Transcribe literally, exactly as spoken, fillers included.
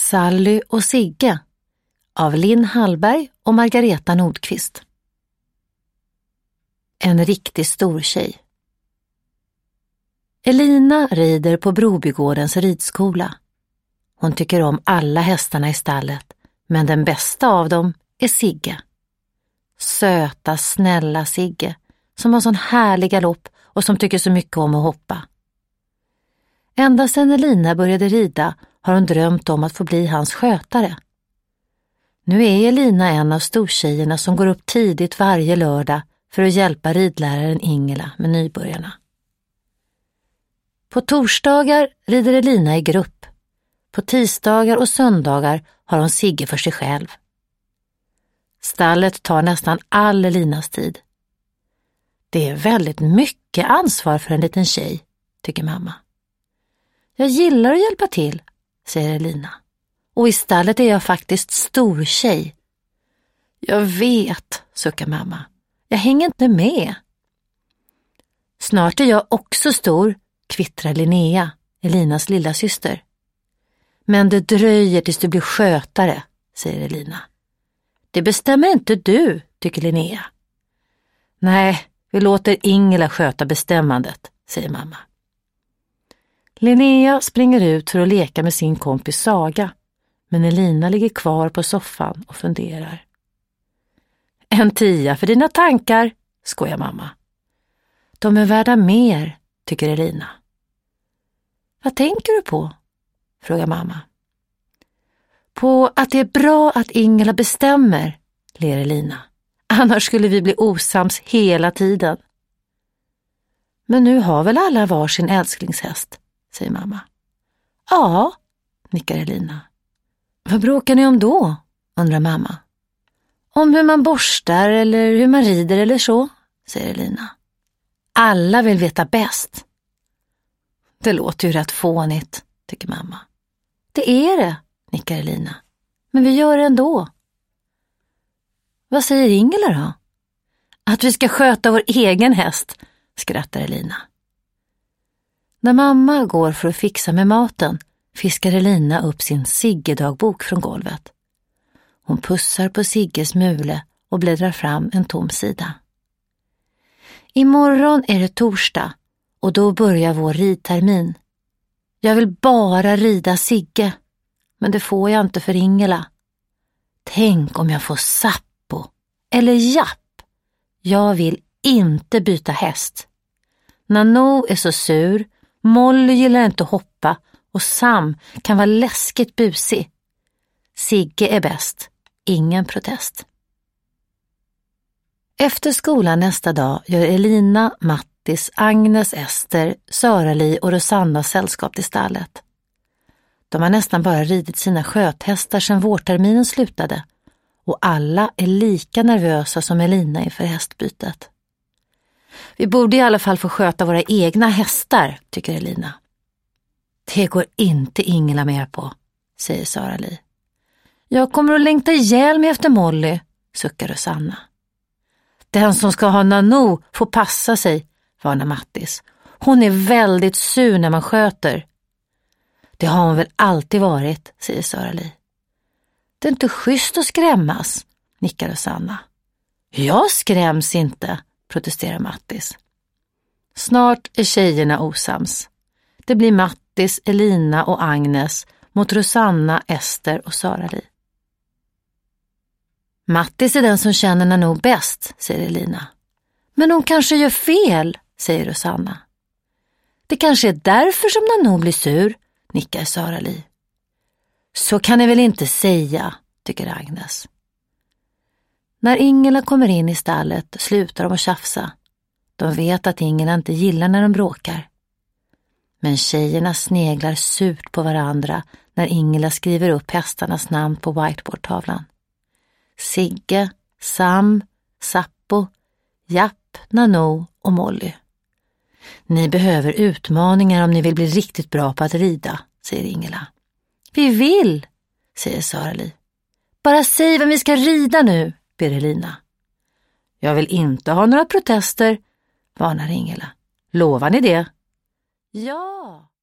Sally och Sigge av Linn Hallberg och Margareta Nordqvist. En riktig stor tjej. Elina rider på Brobygårdens ridskola. Hon tycker om alla hästarna i stallet, men den bästa av dem är Sigge. Söta, snälla Sigge, som har sån härlig galopp och som tycker så mycket om att hoppa. Ända sedan Elina började rida har hon drömt om att få bli hans skötare. Nu är Elina en av stortjejerna som går upp tidigt varje lördag för att hjälpa ridläraren Ingela med nybörjarna. På torsdagar rider Elina i grupp. På tisdagar och söndagar har hon Sigge för sig själv. Stallet tar nästan all Elinas tid. Det är väldigt mycket ansvar för en liten tjej, tycker mamma. Jag gillar att hjälpa till, säger Elina. Och i stallet är jag faktiskt stor tjej. Jag vet, suckar mamma. Jag hänger inte med. Snart är jag också stor, kvittrar Linnea, Elinas lilla syster. Men det dröjer tills du blir skötare, säger Elina. Det bestämmer inte du, tycker Linnea. Nej, vi låter Ingela sköta bestämmandet, säger mamma. Linnea springer ut för att leka med sin kompis Saga, men Elina ligger kvar på soffan och funderar. En tia för dina tankar, skojar mamma. De är värda mer, tycker Elina. Vad tänker du på? Frågar mamma. På att det är bra att Ingela bestämmer, ler Elina. Annars skulle vi bli osams hela tiden. Men nu har väl alla var sin älsklingshäst, säger mamma. Ja, nickar Elina. Vad bråkar ni om då, undrar mamma. Om hur man borstar eller hur man rider eller så, säger Elina. Alla vill veta bäst. Det låter ju rätt fånigt, tycker mamma. Det är det, nickar Elina. Men vi gör det ändå. Vad säger Ingela då? Att vi ska sköta vår egen häst, skrattar Elina. När mamma går för att fixa med maten fiskar Elina upp sin Sigge-dagbok från golvet. Hon pussar på Sigges mule och bläddrar fram en tom sida. Imorgon är det torsdag och då börjar vår ridtermin. Jag vill bara rida Sigge, men det får jag inte för Ingela. Tänk om jag får Sappo eller Japp. Jag vill inte byta häst. Nanou är så sur, Molly gillar inte att hoppa och Sam kan vara läskigt busig. Sigge är bäst, ingen protest. Efter skolan nästa dag gör Elina, Mattis, Agnes, Ester, Sörali och Rosanna sällskap till stallet. De har nästan bara ridit sina sköthästar sedan vårterminen slutade och alla är lika nervösa som Elina inför hästbytet. Vi borde i alla fall få sköta våra egna hästar, tycker Elina. Det går inte Ingela med på, säger Sörali. Jag kommer att längta ihjäl mig efter Molly, suckar Rosanna. Den som ska ha Nanou får passa sig, varnar Mattis. Hon är väldigt sur när man sköter. Det har hon väl alltid varit, säger Sörali. Det är inte schysst att skrämmas, nickar Rosanna. Jag skräms inte, protesterar Mattis. Snart är tjejerna osams. Det blir Mattis, Elina och Agnes mot Rosanna, Ester och Sörali. Mattis är den som känner Nanou bäst, säger Elina. Men hon kanske gör fel, säger Rosanna. Det kanske är därför som Nanou blir sur, nickar Sörali. Så kan ni väl inte säga, tycker Agnes. När Ingela kommer in i stallet slutar de att tjafsa. De vet att Ingela inte gillar när de bråkar. Men tjejerna sneglar surt på varandra när Ingela skriver upp hästarnas namn på whiteboardtavlan. Sigge, Sam, Sappo, Japp, Nanou och Molly. Ni behöver utmaningar om ni vill bli riktigt bra på att rida, säger Ingela. Vi vill, säger Sörali. Bara säg vem vi ska rida nu, ber Elina. Jag vill inte ha några protester, varnar Ingela. Lovar ni det? Ja!